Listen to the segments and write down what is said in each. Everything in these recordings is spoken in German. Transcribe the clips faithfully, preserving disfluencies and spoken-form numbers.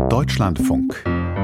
Deutschlandfunk.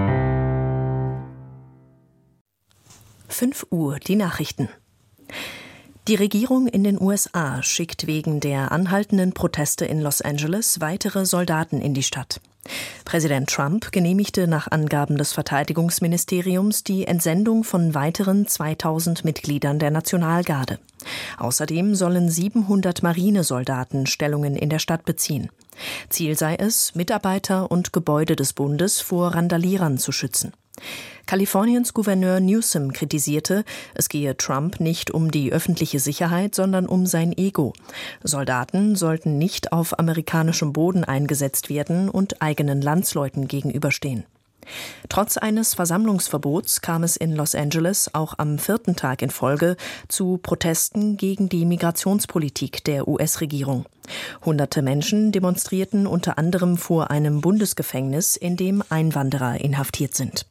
fünf Uhr, die Nachrichten. Die Regierung in den U S A schickt wegen der anhaltenden Proteste in Los Angeles weitere Soldaten in die Stadt. Präsident Trump genehmigte nach Angaben des Verteidigungsministeriums die Entsendung von weiteren zweitausend Mitgliedern der Nationalgarde. Außerdem sollen siebenhundert Marinesoldaten Stellungen in der Stadt beziehen. Ziel sei es, Mitarbeiter und Gebäude des Bundes vor Randalierern zu schützen. Kaliforniens Gouverneur Newsom kritisierte, es gehe Trump nicht um die öffentliche Sicherheit, sondern um sein Ego. Soldaten sollten nicht auf amerikanischem Boden eingesetzt werden und eigenen Landsleuten gegenüberstehen. Trotz eines Versammlungsverbots kam es in Los Angeles auch am vierten Tag in Folge zu Protesten gegen die Migrationspolitik der U S-Regierung. Hunderte Menschen demonstrierten unter anderem vor einem Bundesgefängnis, in dem Einwanderer inhaftiert sind.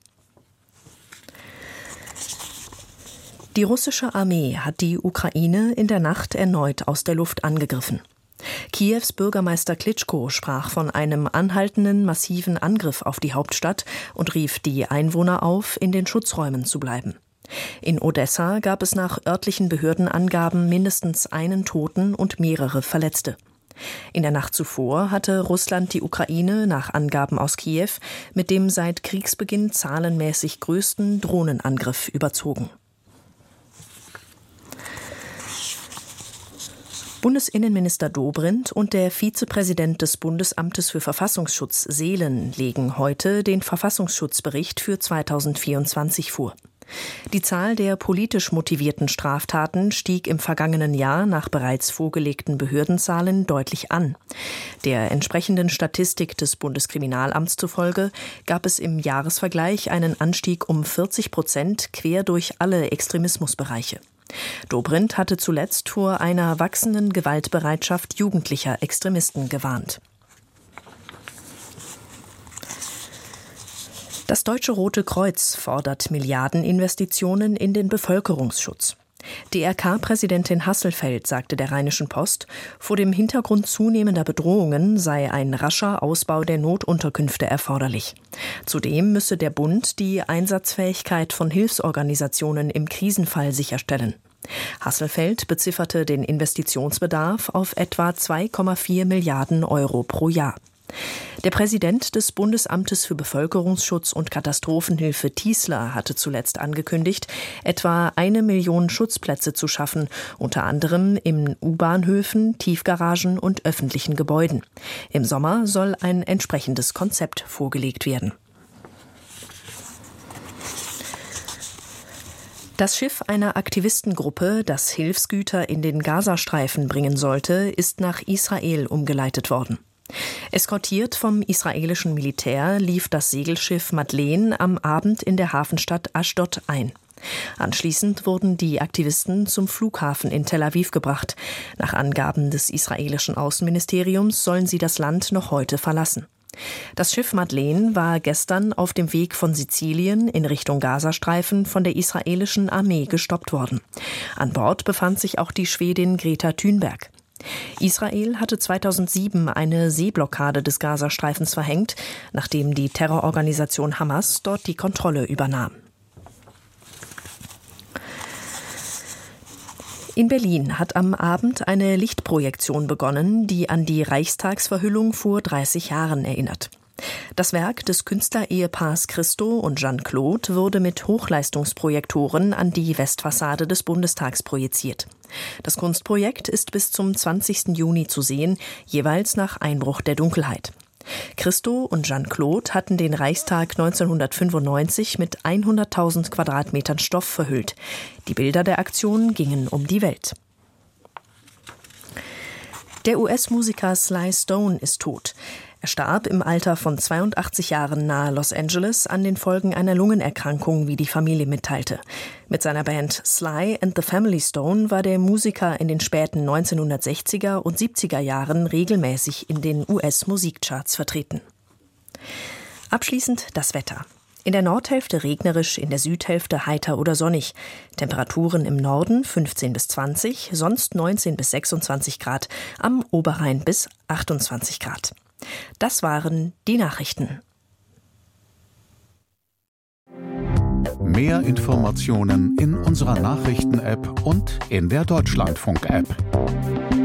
Die russische Armee hat die Ukraine in der Nacht erneut aus der Luft angegriffen. Kiews Bürgermeister Klitschko sprach von einem anhaltenden, massiven Angriff auf die Hauptstadt und rief die Einwohner auf, in den Schutzräumen zu bleiben. In Odessa gab es nach örtlichen Behördenangaben mindestens einen Toten und mehrere Verletzte. In der Nacht zuvor hatte Russland die Ukraine nach Angaben aus Kiew mit dem seit Kriegsbeginn zahlenmäßig größten Drohnenangriff überzogen. Bundesinnenminister Dobrindt und der Vizepräsident des Bundesamtes für Verfassungsschutz Seelen legen heute den Verfassungsschutzbericht für zweitausendvierundzwanzig vor. Die Zahl der politisch motivierten Straftaten stieg im vergangenen Jahr nach bereits vorgelegten Behördenzahlen deutlich an. Der entsprechenden Statistik des Bundeskriminalamts zufolge gab es im Jahresvergleich einen Anstieg um vierzig Prozent quer durch alle Extremismusbereiche. Dobrindt hatte zuletzt vor einer wachsenden Gewaltbereitschaft jugendlicher Extremisten gewarnt. Das Deutsche Rote Kreuz fordert Milliardeninvestitionen in den Bevölkerungsschutz. D R K-Präsidentin Hasselfeld sagte der Rheinischen Post, vor dem Hintergrund zunehmender Bedrohungen sei ein rascher Ausbau der Notunterkünfte erforderlich. Zudem müsse der Bund die Einsatzfähigkeit von Hilfsorganisationen im Krisenfall sicherstellen. Hasselfeld bezifferte den Investitionsbedarf auf etwa zwei Komma vier Milliarden Euro pro Jahr. Der Präsident des Bundesamtes für Bevölkerungsschutz und Katastrophenhilfe Tiesler hatte zuletzt angekündigt, etwa eine Million Schutzplätze zu schaffen, unter anderem in U-Bahnhöfen, Tiefgaragen und öffentlichen Gebäuden. Im Sommer soll ein entsprechendes Konzept vorgelegt werden. Das Schiff einer Aktivistengruppe, das Hilfsgüter in den Gazastreifen bringen sollte, ist nach Israel umgeleitet worden. Eskortiert vom israelischen Militär lief das Segelschiff Madeleine am Abend in der Hafenstadt Aschdod ein. Anschließend wurden die Aktivisten zum Flughafen in Tel Aviv gebracht. Nach Angaben des israelischen Außenministeriums sollen sie das Land noch heute verlassen. Das Schiff Madeleine war gestern auf dem Weg von Sizilien in Richtung Gazastreifen von der israelischen Armee gestoppt worden. An Bord befand sich auch die Schwedin Greta Thunberg. Israel hatte zweitausendsieben eine Seeblockade des Gazastreifens verhängt, nachdem die Terrororganisation Hamas dort die Kontrolle übernahm. In Berlin hat am Abend eine Lichtprojektion begonnen, die an die Reichstagsverhüllung vor dreißig Jahren erinnert. Das Werk des Künstlerehepaars Christo und Jeanne-Claude wurde mit Hochleistungsprojektoren an die Westfassade des Bundestags projiziert. Das Kunstprojekt ist bis zum zwanzigsten Juni zu sehen, jeweils nach Einbruch der Dunkelheit. Christo und Jeanne-Claude hatten den Reichstag neunzehnhundertfünfundneunzig mit hunderttausend Quadratmetern Stoff verhüllt. Die Bilder der Aktion gingen um die Welt. Der U S-Musiker Sly Stone ist tot. Er starb im Alter von zweiundachtzig Jahren nahe Los Angeles an den Folgen einer Lungenerkrankung, wie die Familie mitteilte. Mit seiner Band Sly and the Family Stone war der Musiker in den späten neunzehnhundertsechziger und siebziger Jahren regelmäßig in den U S-Musikcharts vertreten. Abschließend das Wetter. In der Nordhälfte regnerisch, in der Südhälfte heiter oder sonnig. Temperaturen im Norden fünfzehn bis zwanzig, sonst neunzehn bis sechsundzwanzig Grad, am Oberrhein bis achtundzwanzig Grad. Das waren die Nachrichten. Mehr Informationen in unserer Nachrichten-App und in der Deutschlandfunk-App.